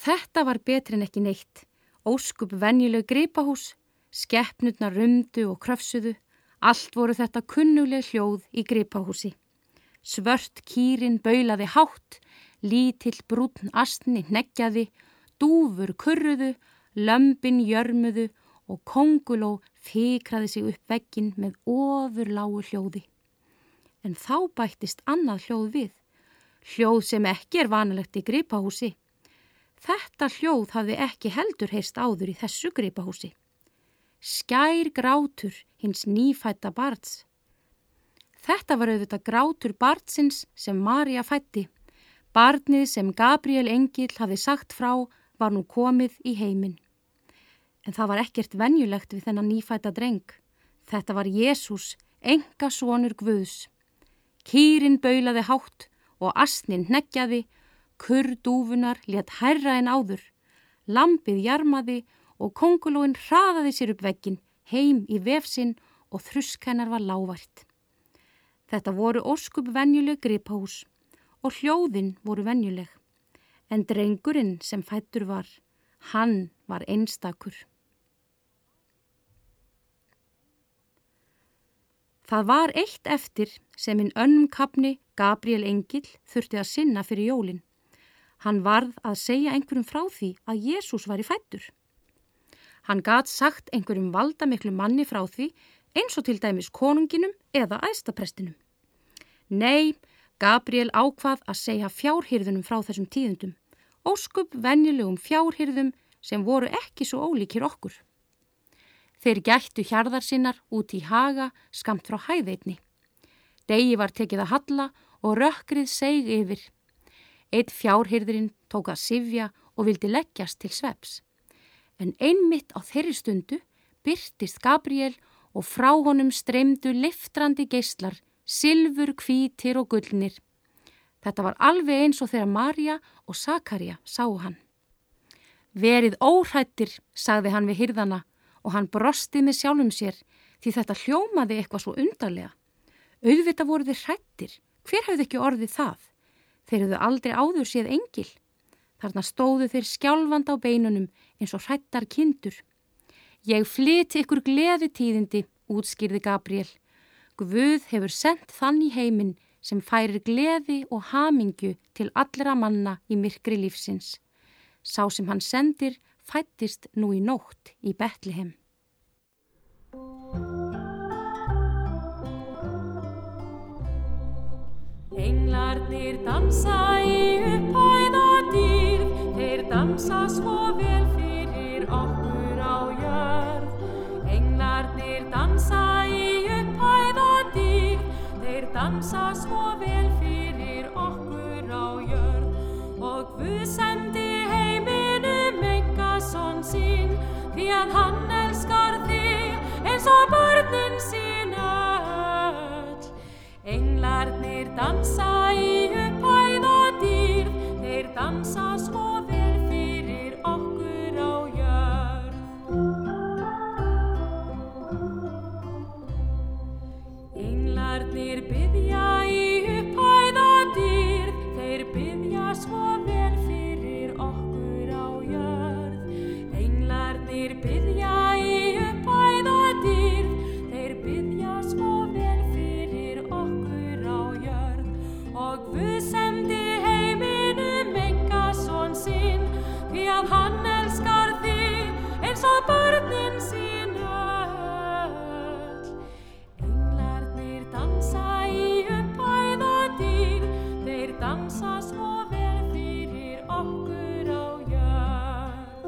Þetta var betri en ekki neitt. Óskup venjuleg gripahús, skepnurnar rumdu og kröfsuðu. Allt voru þetta kunnugleg hljóð í gripahúsi. Svört kýrin baulaði hátt, lítill brúnn astni hneggjaði, dúfur kurruðu, lömbin jörmuðu og kónguló fikraði sig upp vegginn með ofurlágu hljóði. En þá bættist annað hljóð við, hljóð sem ekki vanalegt í gripahúsi. Þetta hljóð hafði ekki heldur heyrst áður í þessu gripahúsi. Skær grátur hins nýfædda barns. Þetta var auðvitað grátur barnsins sem María fæddi. Barnið sem Gabriel engill hafði sagt frá var nú komið í heiminn. En það var ekkert venjulegt við þennan nýfædda dreng. Þetta var Jesús, einkasonur Guðs. Kýrin baulaði hátt og asnin hneggjaði, kurr dúfunar lét hærra en áður. Lambið jarmaði og kóngulóin hraðaði sér upp vegginn, heim í vef sinn og þrusk hennar var lágvært. Þetta voru óskup venjuleg gripahús og hljóðin voru venjuleg. En drengurinn sem fæddur var, hann var einstakur. Það var eitt eftir sem hinn önnum kafni Gabriel engill þurfti að sinna fyrir jólin. Hann varð að segja einhverjum frá því að Jesús var í fæddur. Hann gat sagt einhverjum valdamiklu manni frá því eins og til dæmis konunginum eða æðstaprestinum. Nei, Gabriel ákvað að segja fjárhirðunum frá þessum tíðindum, óskup venjulegum fjárhirðum sem voru ekki svo ólíkir okkur. Þeir gættu hjarðar sinnar út í haga skammt frá hæðeinni. Degi var tekið að halla og rökkrið seig yfir. Einn fjárhirðurinn tók að syfja og vildi leggjast til svefns. En einmitt á þeirri stundu birtist Gabriel og frá honum streymdu leiftrandi geislar, silfur, hvítir og gullnir. Þetta var alveg eins og þegar María og Sakaría sáu hann. Verið óhræddir, sagði hann við hirðana og hann brosti með sjálfum sér því þetta hljómaði eitthvað svo undarlega. Auðvitað voru þeir hræddir, hver hefði ekki orðið það? Þeir hefðu aldrei áður séð engil. Þarna stóðu þeir skjálfandi á beinunum eins og hræddar kindur. Ég flyti ykkur gleðitíðindi, útskýrði Gabriel. Guð hefur sent þann í heiminn sem færir gleði og hamingju til allra manna í myrkri lífsins. Sá sem hann sendir fæddist nú í nótt í Betlehem. Englarnir dansa í upphæð og dýrð, þeir dansa svo vel fyrir okkur á jörð. Englarnir dansa í upphæð og dýrð, þeir dansa svo vel fyrir okkur á jörð. Og Guð sendi heiminum einkason sín, því að hann elskar þig eins og börnin sín öll. Englarnir dansa í upphæð og dýrð, þeir dansa svo vel fyrir okkur á jörð. Englarnir biðja í upphæð og dýrð, þeir biðja svo vel fyrir okkur á jörð. Englarnir biðja í upphæð og dýrð, þeir biðja svo vel fyrir okkur á jörð. Og Guð sendi heiminum einkason sinn, því að hann elskar þig eins og börnin sín öll. Englarnir dansa í upphæð og dýrð, þeir dansa svo vel fyrir okkur á jörð.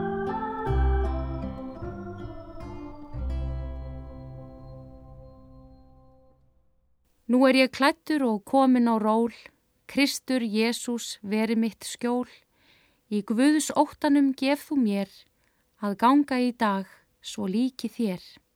Nú ég klæddur og komin á ról, Kristur Jesús veri mitt skjól. Í Guðs óttanum gef þú mér, að ganga í dag svo líki þér.